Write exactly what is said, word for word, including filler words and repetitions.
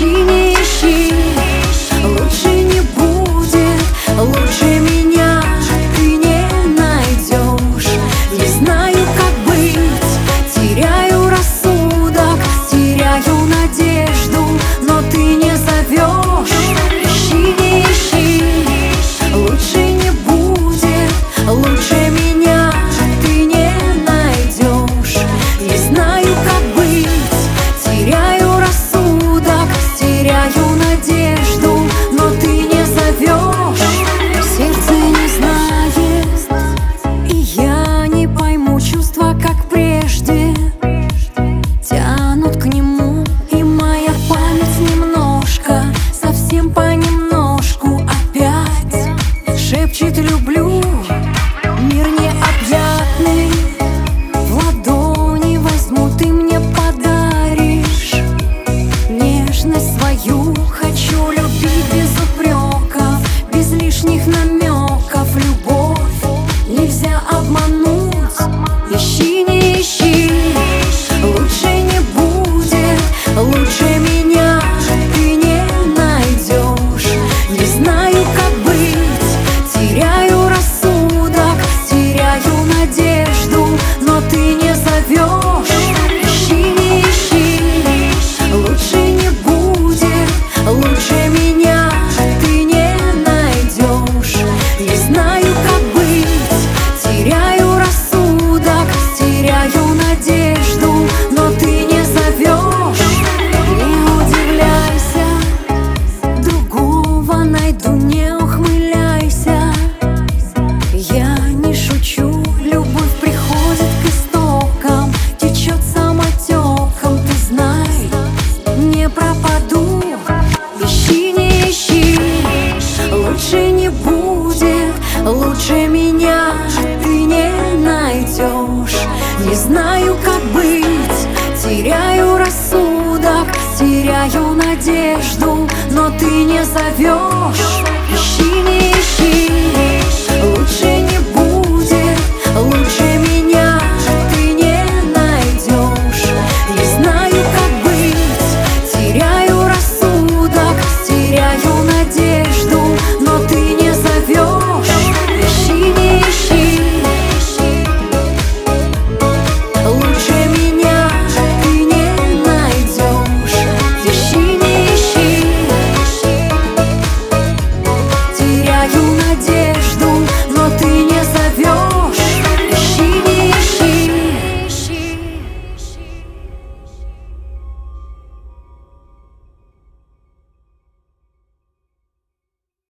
Ищи, не ищи, лучше не будет, лучше меня ты не найдешь. Не знаю, как быть, теряю рассудок, теряю надежду, но ты не зовешь. Ищи, не ищи, лучше не будет, лучше меня ты не найдешь. Не знаю, как быть, теряю рассудок, теряю надежду, но ты не зовешь. Сердце не знает, и я не пойму чувства, как прежде, тянут к нему, и моя память немножко, совсем понемножку опять шепчет: люблю. Мир необъятный в ладони возьму, ты мне подаришь нежность свою. Хочу любить без упреков, без лишних намеков. Любовь нельзя обмануть. Ищи, не ищи, лучше не будет, лучше меня ты не найдешь. Не знаю, как быть, теряю рассудок, теряю надежду, но ты не зовешь. Ищи, не ищи, лучше не будет, лучше меня ты не найдешь. Не знаю, как быть, теряю рассудок, теряю надежду, но ты не зовешь. Не удивляйся, другого найду, не ухмыляйся. Я не шучу, любовь приходит к истокам, течет самотеком, ты знай, не пропаду. Ищи, не ищи, лучше не будет, лучше меня ты не найдешь. Не знаю, как быть, теряю рассудок, теряю надежду, но ты не зовешь. Ищи, не ищи.